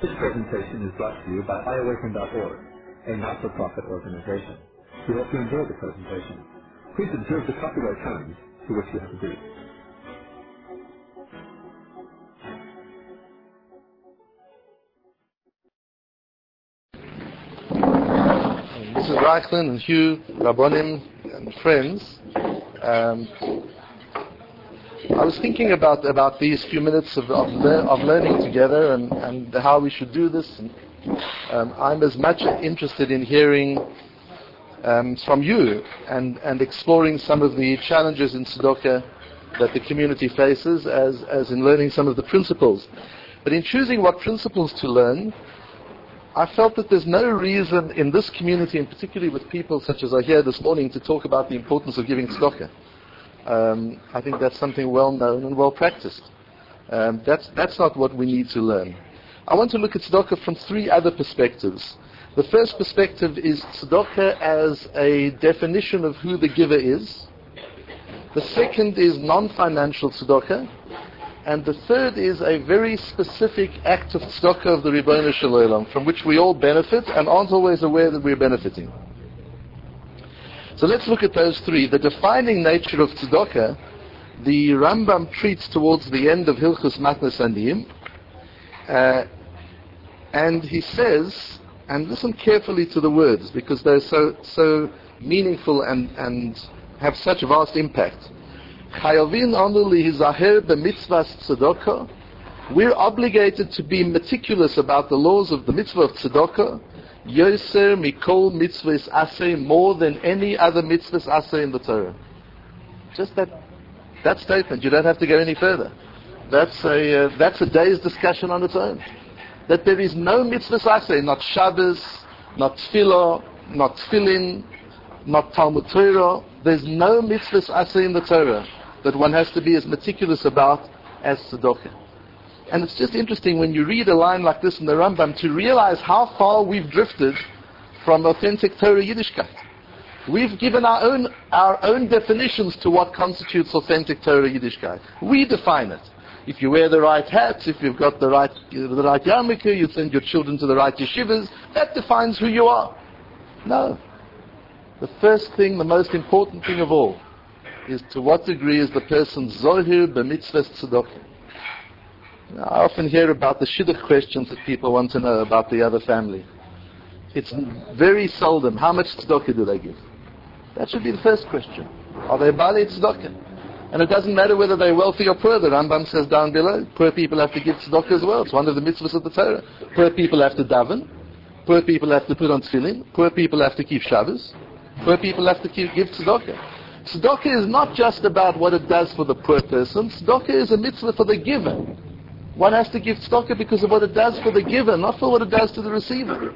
This presentation is brought to you by iAwaken.org, a not-for-profit organization. We hope you enjoy the presentation. Please observe the copyright terms to which you have agreed. Mrs. Reichman and Hugh, Rabbonim and friends, I was thinking about these few minutes of learning together and how we should do this. And, I'm as much interested in hearing from you and exploring some of the challenges in tzedakah that the community faces as in learning some of the principles. But in choosing what principles to learn, I felt that there's no reason in this community, and particularly with people such as are here this morning, to talk about the importance of giving tzedakah. I think that's something well known and well practiced. That's not what we need to learn. I want to look at tzedakah from three other perspectives. The first perspective is tzedakah as a definition of who the giver is. The second is non-financial tzedakah. And the third is a very specific act of tzedakah of the Ribbono Shel Olam, from which we all benefit and aren't always aware that we're benefiting. So let's look at those three. The defining nature of tzedakah, the Rambam treats towards the end of Hilchos Matnas Aniyim, and he says, and listen carefully to the words because they're so meaningful and have such vast impact. We're obligated to be meticulous about the laws of the mitzvah of tzedakah, yoser mikol mitzvahs aseh, more than any other mitzvahs aseh in the Torah. Just that statement. You don't have to go any further. That's a day's discussion on its own. That there is no mitzvahs aseh, not Shabbos, not Tefillah, not Tefillin, not Talmud Torah. There's no mitzvahs aseh in the Torah that one has to be as meticulous about as tzedakah. And it's just interesting when you read a line like this in the Rambam to realize how far we've drifted from authentic Torah Yiddishkeit. We've given our own definitions to what constitutes authentic Torah Yiddishkeit. We define it. If you wear the right hats, if you've got the right yarmulke, you send your children to the right yeshivas, that defines who you are. No. The first thing, the most important thing of all, is to what degree is the person zohir b'mitzvahs tzedakah. I often hear about the shidduch questions that people want to know about the other family. It's very seldom, how much tzedakah do they give? That should be the first question. Are they baalei tzedakah? And it doesn't matter whether they're wealthy or poor. The Rambam says down below, poor people have to give tzedakah as well. It's one of the mitzvahs of the Torah. Poor people have to daven. Poor people have to put on tefillin. Poor people have to keep Shabbos. Poor people have to give tzedakah. Tzedakah is not just about what it does for the poor person. Tzedakah is a mitzvah for the giver. One has to give tzedakah because of what it does for the giver, not for what it does to the receiver.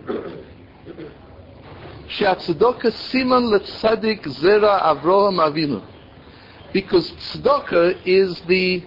She'atzedakah siman letzadik zera Avraham Avinu. Because tzedakah is the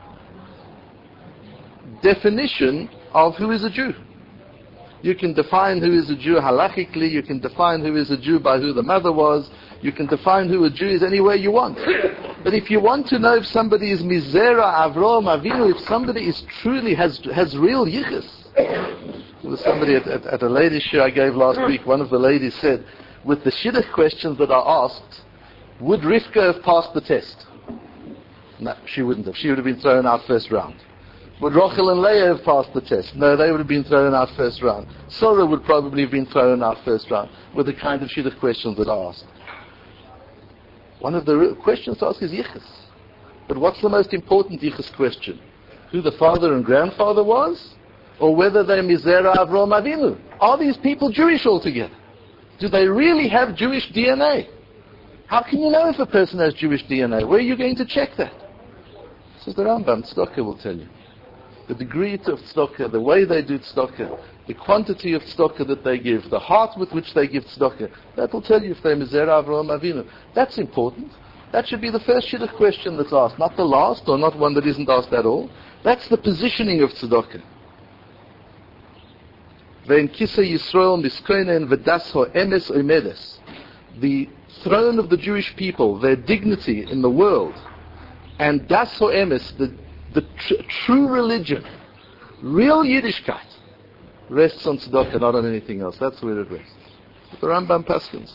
definition of who is a Jew. You can define who is a Jew halachically, you can define who is a Jew by who the mother was, you can define who a Jew is any way you want. But if you want to know if somebody is Mizera Avraham Avinu, if somebody is truly has real yichus. There was somebody at a ladies' show I gave last week, one of the ladies said, with the shidduch questions that are asked, would Rivka have passed the test? No, she wouldn't have. She would have been thrown out first round. Would Rachel and Leah have passed the test? No, they would have been thrown out first round. Sarah would probably have been thrown out first round with the kind of shidduch questions that are asked. One of the questions to ask is yichus. But what's the most important yichus question? Who the father and grandfather was? Or whether they're Mizera Avraham Avinu? Are these people Jewish altogether? Do they really have Jewish DNA? How can you know if a person has Jewish DNA? Where are you going to check that? Says the Rambam, tzedakah will tell you. The degree of tzedakah, the way they do tzedakah, the quantity of tzedakah that they give, the heart with which they give tzedakah, that will tell you if they're Mizera Avraham Avinu. That's important. That should be the first shidduch question that's asked, not the last, or not one that isn't asked at all. That's the positioning of tzedakah. Ve'en kisei Yisrael miskoinen v'das ho'emes oimedes. The throne of the Jewish people, their dignity in the world, and das ho'emes, the true religion, real Yiddishkeit, rests on tzedakah, not on anything else. That's where it rests. The Rambam paskins.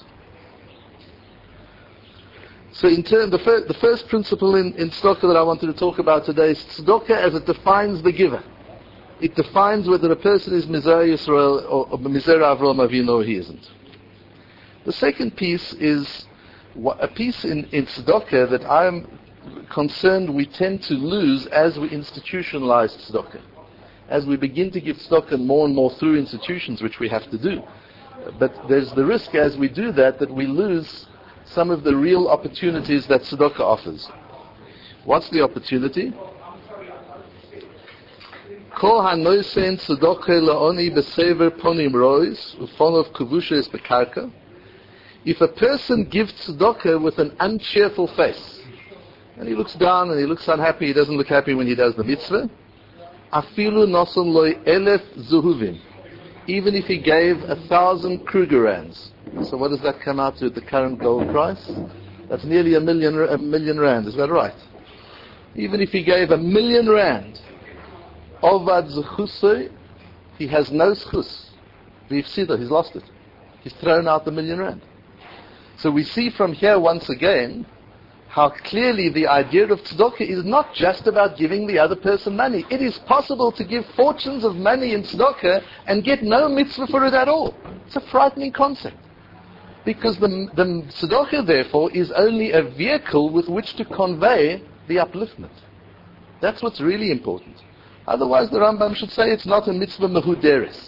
So in turn, the first principle in tzedakah that I wanted to talk about today is tzedakah as it defines the giver. It defines whether a person is Mizrah Yisrael or Mizrah Avraham Avinu or he isn't. The second piece is a piece in tzedakah that I am concerned we tend to lose as we institutionalize tzedakah. As we begin to give tzedakah more and more through institutions, which we have to do. But there's the risk as we do that we lose some of the real opportunities that tzedakah offers. What's the opportunity? Kol hanoisen tzedakah la'oni b'sever ponim rois ufonov kavushes bekarka. If a person gives tzedakah with an uncheerful face, and he looks down and he looks unhappy, he doesn't look happy when he does the mitzvah, afilu noson loy 1,000 zuhuvim, even if he gave 1,000 Kruger rands. So what does that come out to at the current gold price? That's nearly a million rand, is that right? Even if he gave 1,000,000 rand, Ovad Zuchusoi, he has no schus. V'ifsida, he's lost it. He's thrown out the 1,000,000 rand. So we see from here once again how clearly the idea of tzedakah is not just about giving the other person money. It is possible to give fortunes of money in tzedakah and get no mitzvah for it at all. It's a frightening concept. Because the tzedakah, therefore, is only a vehicle with which to convey the upliftment. That's what's really important. Otherwise, the Rambam should say it's not a mitzvah mehuderes.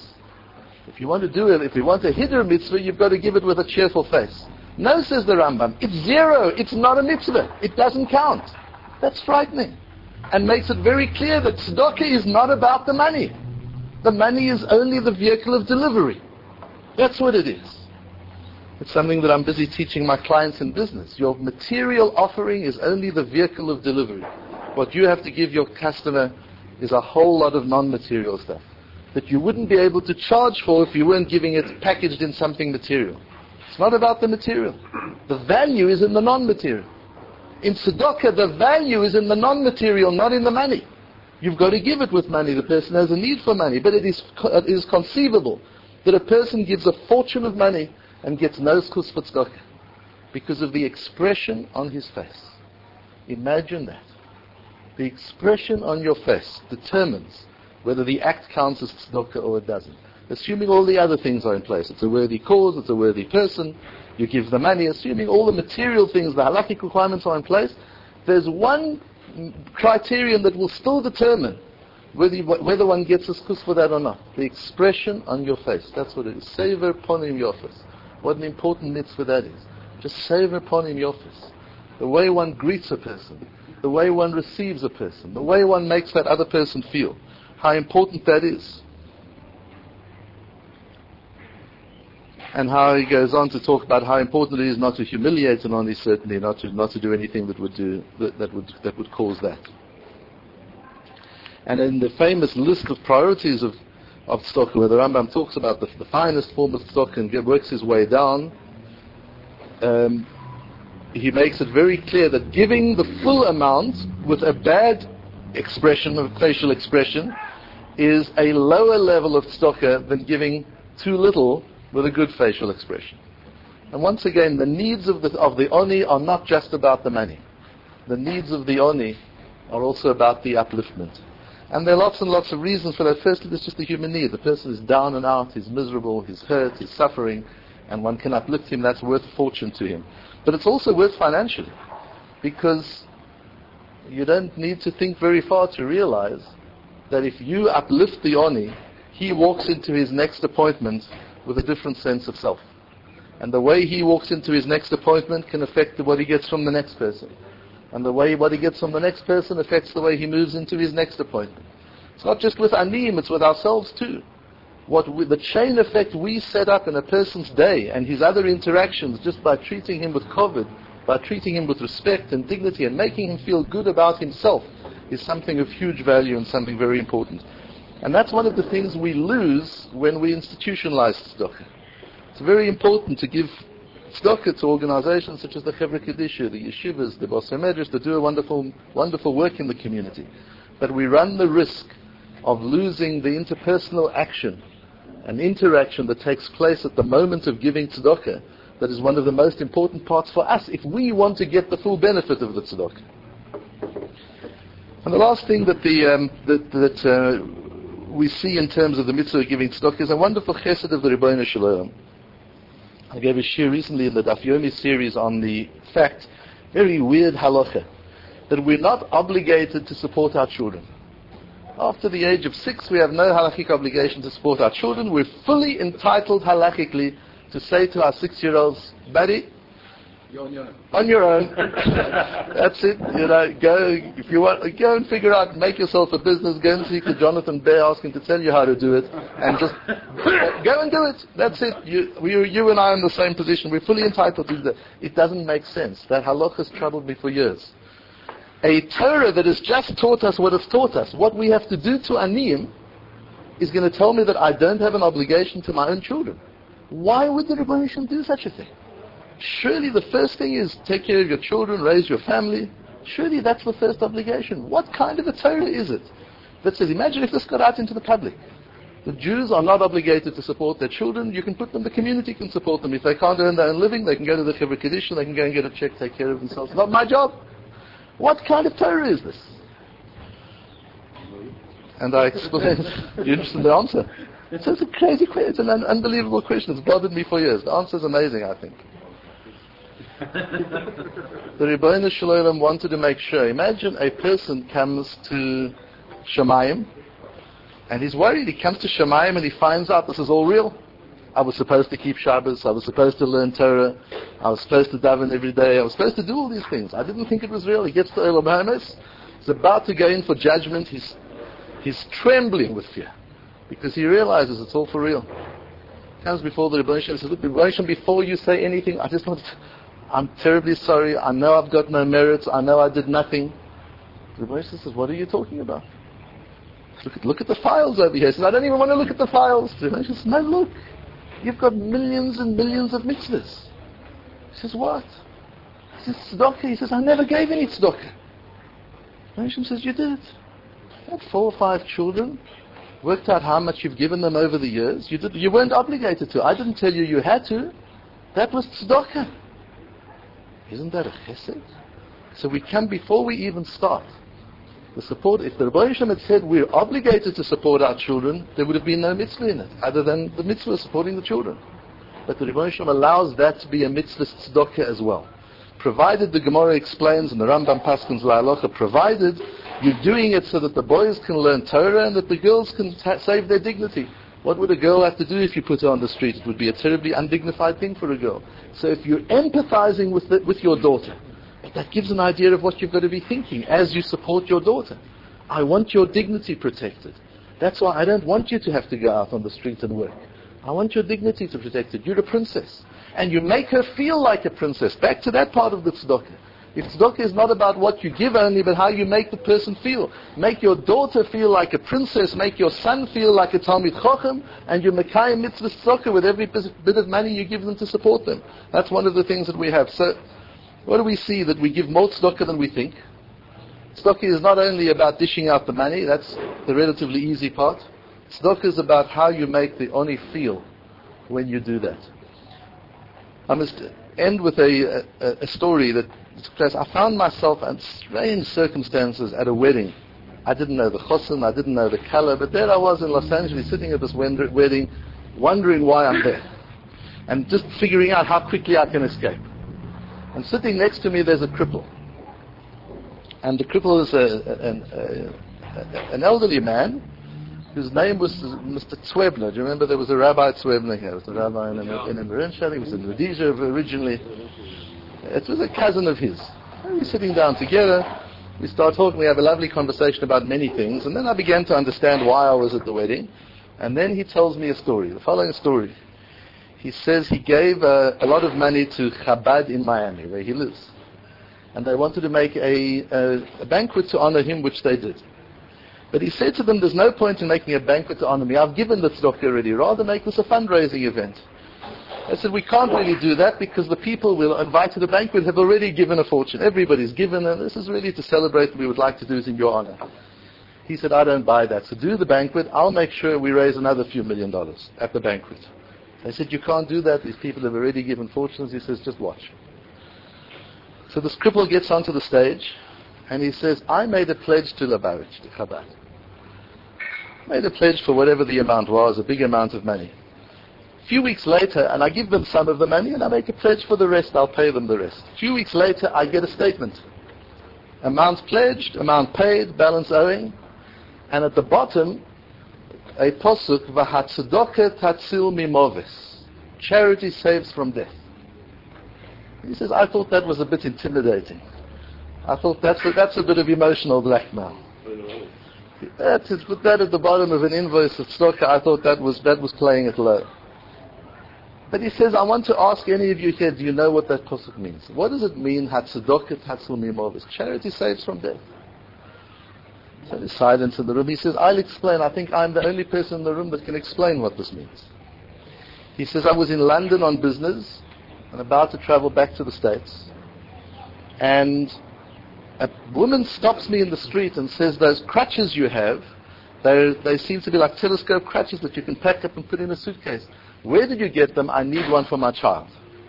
If you want to do it, if you want a hiddur mitzvah, you've got to give it with a cheerful face. No, says the Rambam, it's zero. It's not a mitzvah. It doesn't count. That's frightening. And makes it very clear that tzedakah is not about the money. The money is only the vehicle of delivery. That's what it is. It's something that I'm busy teaching my clients in business. Your material offering is only the vehicle of delivery. What you have to give your customer is a whole lot of non-material stuff that you wouldn't be able to charge for if you weren't giving it packaged in something material. It's not about the material. The value is in the non-material. In tzedakah, the value is in the non-material, not in the money. You've got to give it with money. The person has a need for money. But it is conceivable that a person gives a fortune of money and gets no zchus for tzedakah because of the expression on his face. Imagine that. The expression on your face determines whether the act counts as tzedakah or it doesn't. Assuming all the other things are in place. It's a worthy cause, it's a worthy person, you give the money, assuming all the material things, the halakhic requirements are in place, there's one criterion that will still determine whether one gets a zchus for that or not. The expression on your face. That's what it is. Sever ponim yofis. What an important mitzvah that is. Just sever ponim yofis. The way one greets a person, the way one receives a person, the way one makes that other person feel. How important that is. And how he goes on to talk about how important it is not to humiliate an oni, certainly not to do anything that would cause that. And in the famous list of priorities of tzedakah, where the Rambam talks about the finest form of tzedakah and works his way down, he makes it very clear that giving the full amount with a bad expression, of facial expression, is a lower level of tzedakah than giving too little with a good facial expression. And once again, the needs of the oni are not just about the money. The needs of the oni are also about the upliftment. And there are lots and lots of reasons for that. Firstly, there's just the human need. The person is down and out, he's miserable, he's hurt, he's suffering, and one can uplift him. That's worth a fortune to him. But it's also worth financially, because you don't need to think very far to realize that if you uplift the oni, he walks into his next appointment with a different sense of self. And the way he walks into his next appointment can affect what he gets from the next person. And the way what he gets from the next person affects the way he moves into his next appointment. It's not just with anim, it's with ourselves too. The chain effect we set up in a person's day and his other interactions just by treating him with kavod, by treating him with respect and dignity and making him feel good about himself, is something of huge value and something very important. And that's one of the things we lose when we institutionalize tzedakah. It's very important to give tzedakah to organizations such as the Chevra Kedisha, the yeshivas, the Bosei Medrash, that do a wonderful, wonderful work in the community. But we run the risk of losing the interpersonal action an interaction that takes place at the moment of giving tzedakah that is one of the most important parts for us if we want to get the full benefit of the tzedakah. And the last thing that we see in terms of the mitzvah of giving tzedakah is a wonderful chesed of the Ribbono Shel Olam. I gave a shir recently in the Daf Yomi series on the fact, very weird halacha, that we're not obligated to support our children. After the age of 6, we have no halachic obligation to support our children. We're fully entitled halachically to say to our 6-year-olds, buddy, you're on your own. On your own. That's it. Go if you want. Go and figure out. Make yourself a business. Go and speak to Jonathan Bear. Ask him to tell you how to do it, and just go and do it. That's it. You and I are in the same position. We're fully entitled to do that. It doesn't make sense. That halakha has troubled me for years. A Torah that has just taught us what it's taught us, what we have to do to aniyim, is going to tell me that I don't have an obligation to my own children. Why would the Ribbono Shel Olam do such a thing? Surely the first thing is take care of your children, raise your family. Surely that's the first obligation. What kind of a Torah is it that says, imagine if this got out into the public. The Jews are not obligated to support their children. You can put them, the community can support them. If they can't earn their own living, they can go to the Chevra Kaddish, they can go and get a check, take care of themselves. Not my job. What kind of Torah is this? And I explained, you're interested in the answer? So it's a crazy question, it's an unbelievable question. It's bothered me for years. The answer is amazing, I think. The Ribbono Shel Olam wanted to make sure. Imagine a person comes to Shemayim and he's worried. He comes to Shemayim and he finds out this is all real. I was supposed to keep Shabbos. I was supposed to learn Torah. I was supposed to daven every day. I was supposed to do all these things. I didn't think it was real. He gets to Olam Hames. He's about to go in for judgment. He's trembling with fear because he realizes it's all for real. Comes before the Ribbono Shel Olam and says, look, Ribbono Shel Olam, before you say anything, I'm terribly sorry. I know I've got no merits. I know I did nothing. The Ribbono Shel Olam says, what are you talking about? Look at the files over here. He says, I don't even want to look at the files. The Ribbono Shel Olam says, no, look. You've got millions and millions of mitzvahs. He says, what? He says, tzedakah. He says, I never gave any tzedakah. The Ribbono Shel Olam says, you did. You had 4 or 5 children. Worked out how much you've given them over the years. You weren't obligated to. I didn't tell you you had to. That was tzedakah. Isn't that a chesed? So we come, before we even start, the support. If the Ribbono Shel Olam had said we're obligated to support our children, there would have been no mitzvah in it, other than the mitzvah of supporting the children. But the Ribbono Shel Olam allows that to be a mitzvah tzedakah as well. Provided, the Gemara explains, and the Rambam Paskins La'alocha, provided you're doing it so that the boys can learn Torah and that the girls can save their dignity. What would a girl have to do if you put her on the street? It would be a terribly undignified thing for a girl. So if you're empathizing with your daughter, that gives an idea of what you've got to be thinking as you support your daughter. I want your dignity protected. That's why I don't want you to have to go out on the street and work. I want your dignity to be protected. You're a princess. And you make her feel like a princess. Back to that part of the tzedakah. If tzedakah is not about what you give only, but how you make the person feel. Make your daughter feel like a princess, make your son feel like a Talmid Chacham, and you mekayim mitzvah tzedakah with every bit of money you give them to support them. That's one of the things that we have. So, what do we see? That we give more tzedakah than we think. Tzedakah is not only about dishing out the money, that's the relatively easy part. Tzedakah is about how you make the oni feel when you do that. I must end with a story that took place. I found myself in strange circumstances at a wedding. I didn't know the chosin, I didn't know the color, but there I was in Los Angeles sitting at this wedding, wondering why I'm there. And just figuring out how quickly I can escape. And sitting next to me there's a cripple. And the cripple is an elderly man whose name was Mr. Tzwebner. Do you remember there was a Rabbi Tzwebner here? It was a rabbi in Marinshad. He was in Rhodesia originally. It was a cousin of his. And we're sitting down together. We start talking. We have a lovely conversation about many things. And then I began to understand why I was at the wedding. And then he tells me a story, the following story. He says he gave a lot of money to Chabad in Miami, where he lives. And they wanted to make a banquet to honor him, which they did. But he said to them, there's no point in making a banquet to honor me. I've given the tzedakah already. Rather make this a fundraising event. I said, we can't really do that because the people we'll invite to the banquet have already given a fortune. Everybody's given, and this is really to celebrate, and we would like to do it in your honor. He said, I don't buy that. So do the banquet. I'll make sure we raise another few $1 million at the banquet. They said, you can't do that. These people have already given fortunes. He says, just watch. So this cripple gets onto the stage, and he says, I made a pledge to Lubavitch, to Chabad. Made a pledge for whatever the amount was, a big amount of money. A few weeks later, and I give them some of the money, and I make a pledge for the rest, I'll pay them the rest. A few weeks later, I get a statement. Amount pledged, amount paid, balance owing, and at the bottom, a posuk, v'hatzedoka tatzil mimoves. Charity saves from death. He says, I thought that was a bit intimidating. I thought that's a bit of emotional blackmail. To put that at the bottom of an invoice of tzedakah, I thought that was playing it low. But he says, I want to ask any of you here, do you know what that pasuk means? What does it mean, Hatzedoket Hatzul Mimovis? Charity saves from death. So there's silence in the room. He says, I'll explain. I think I'm the only person in the room that can explain what this means. He says, I was in London on business and about to travel back to the States. And a woman stops me in the street and says, those crutches you have, they seem to be like telescope crutches that you can pack up and put in a suitcase. Where did you get them? I need one for my child.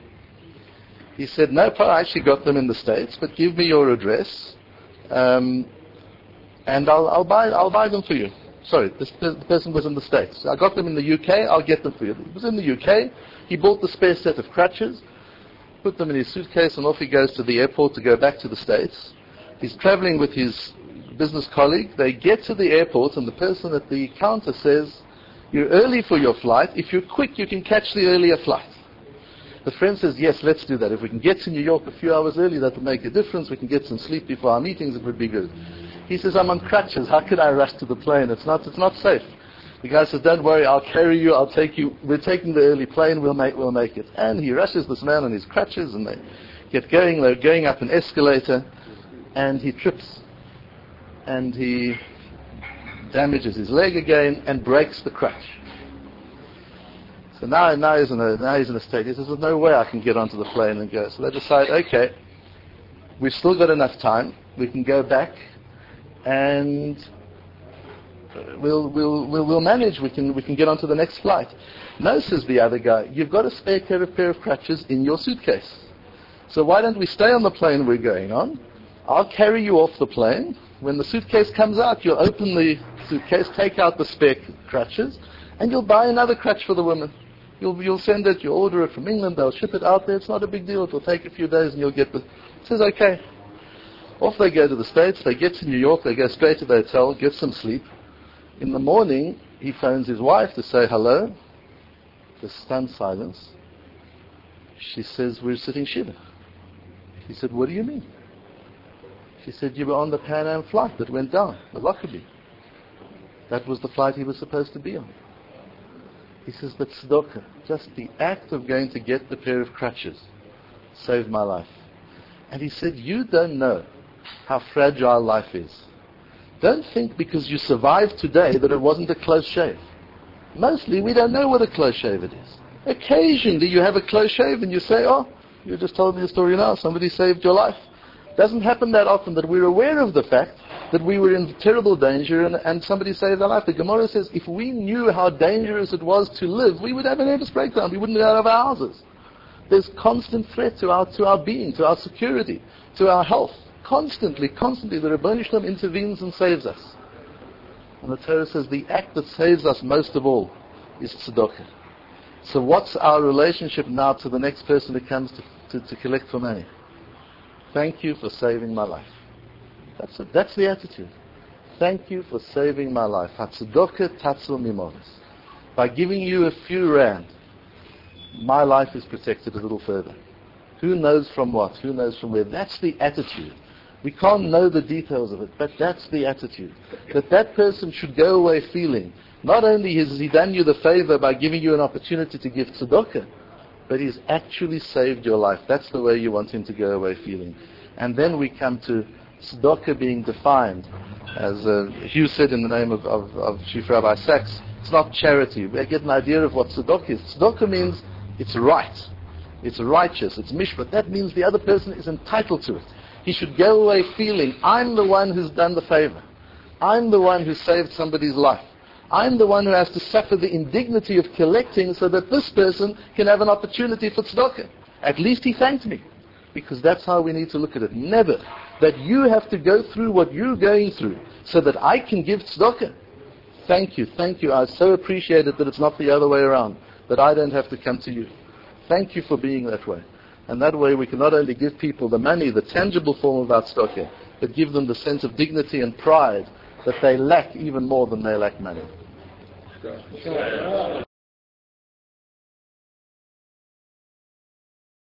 He said, no, I actually got them in the States, but give me your address, and I'll buy them for you. Sorry, the person was in the States. I got them in the UK, I'll get them for you. He was in the UK, he bought the spare set of crutches, put them in his suitcase, and off he goes to the airport to go back to the States. He's traveling with his business colleague. They get to the airport, and the person at the counter says, you're early for your flight. If you're quick, you can catch the earlier flight. The friend says, yes, let's do that. If we can get to New York a few hours early, that will make a difference. We can get some sleep before our meetings, it would be good. He says, I'm on crutches. How can I rush to the plane? It's not safe. The guy says, don't worry, I'll carry you, I'll take you. We're taking the early plane, we'll make it. And he rushes this man on his crutches, and they get going. They're going up an escalator, and he trips. And he damages his leg again and breaks the crutch. So now he's in a state. He says, there's no way I can get onto the plane and go. So they decide, okay, we've still got enough time. We can go back, and we'll manage. We can get onto the next flight. No, says the other guy, you've got a spare pair of crutches in your suitcase. So why don't we stay on the plane we're going on? I'll carry you off the plane. When the suitcase comes out, you'll open the suitcase, take out the spare crutches, and you'll buy another crutch for the woman. You'll send it, you'll order it from England, they'll ship it out there. It's not a big deal. It will take a few days, and you'll get the... He says, okay. Off they go to the States. They get to New York. They go straight to the hotel, get some sleep. In the morning, he phones his wife to say hello. There's stunned silence. She says, we're sitting Shiva. He said, what do you mean? She said, you were on the Pan Am flight that went down, the Lockerbie. That was the flight he was supposed to be on. He says, but tzedakah, just the act of going to get the pair of crutches saved my life. And he said, you don't know how fragile life is. Don't think because you survived today that it wasn't a close shave. Mostly we don't know what a close shave it is. Occasionally you have a close shave and you say, oh, you just told me a story now, somebody saved your life. Doesn't happen that often that we're aware of the fact that we were in terrible danger and somebody saved our life. The Gemara says if we knew how dangerous it was to live, we would have a nervous breakdown. We wouldn't get out of our houses. There's constant threat to our being, to our security, to our health. Constantly, the Rebbeinu Shalom intervenes and saves us. And the Torah says the act that saves us most of all is tzedakah. So what's our relationship now to the next person who comes to collect for money? Thank you for saving my life. That's the attitude. Thank you for saving my life. Hatzedokah tatzil mimonis. By giving you a few rand, my life is protected a little further. Who knows from what? Who knows from where? That's the attitude. We can't know the details of it, but that's the attitude. That person should go away feeling, not only has he done you the favor by giving you an opportunity to give tzedakah, but he's actually saved your life. That's the way you want him to go away feeling. And then we come to tzedakah being defined, as Hugh said in the name of Chief Rabbi Sachs, it's not charity. We get an idea of what tzedakah is. Tzedakah means it's right, it's righteous, it's mishpat. That means the other person is entitled to it. He should go away feeling, I'm the one who's done the favor. I'm the one who saved somebody's life. I'm the one who has to suffer the indignity of collecting so that this person can have an opportunity for tzedakah. At least he thanked me. Because that's how we need to look at it. Never that you have to go through what you're going through so that I can give tzedakah. Thank you. I so appreciate it that it's not the other way around, that I don't have to come to you. Thank you for being that way. And that way we can not only give people the money, the tangible form of our tzedakah, but give them the sense of dignity and pride that they lack even more than they lack money.